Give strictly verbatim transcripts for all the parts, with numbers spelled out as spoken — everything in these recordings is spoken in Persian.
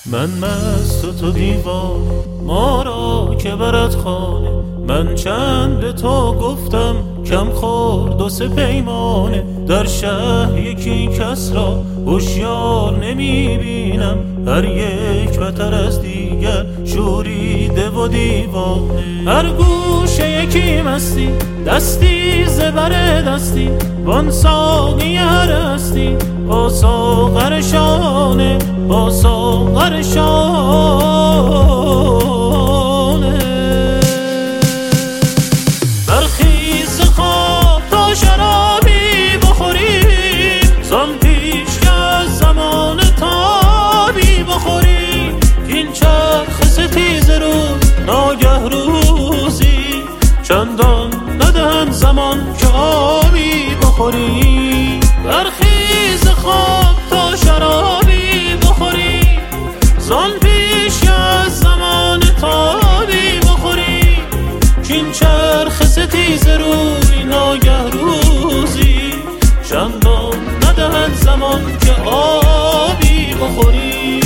من مست و تو دیوانه، ما را که برد خانه. من چند به تو گفتم کم خورد و سه پیمانه. در شهر یکی کس را هوشیار نمی بینم، هر یک بتر از دیگر شوریده و دیوانه. هر گوشه یکی مستی، دستی زبر دستی، وان ساقی هر هستی با ساغر شانه، با ساغر شانه. برخیز خواب تا شرابی بخوریم، زان پیش که از زمان تابی بخوریم. این چرخ ستیز رو ناگه روزی، چندان ندهند زمان که آبی بخوریم. برخیز خواب تا شرابی بخوریم، زان پیش که از زمان تابی بخوریم. کین چرخ ستیز روی ناگه روزی، چندان ندهند زمان که آبی بخوریم.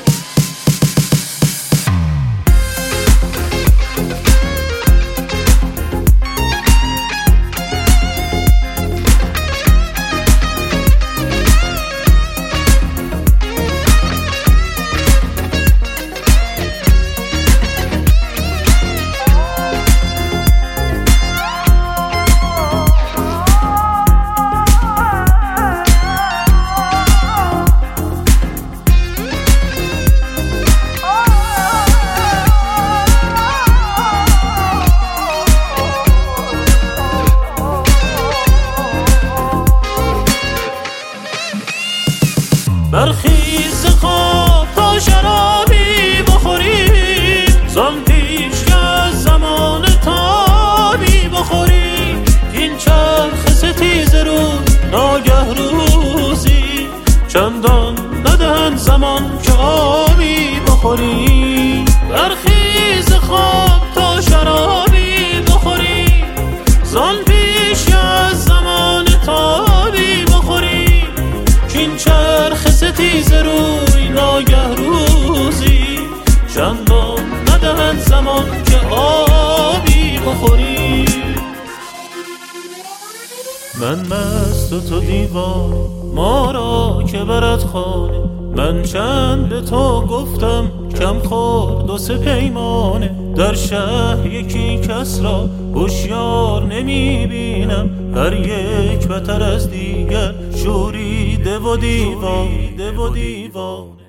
برخیز خواب تا شرابی بخوریم، زان پیش که از زمان تابی بخوریم. این چرخ ستیز رو ناگه روزی، چندان ندهند زمان که آبی بخوریم. برخیز خواب تا شرابی بخوریم، زان پیش که از زمان تابی بخوریم. کین چرخ ستیز روی ناگه روزی، چندان ندهند زمان که آبی بخوریم. من مست و تو دیوانه، ما را که برد خانه. من چند به تو گفتم کم خورد و سه پیمانه. در شهر یکی کس را هوشیار نمی بینم، هر یک بتر از دیگر شوریده و دیوانه و دیوانه.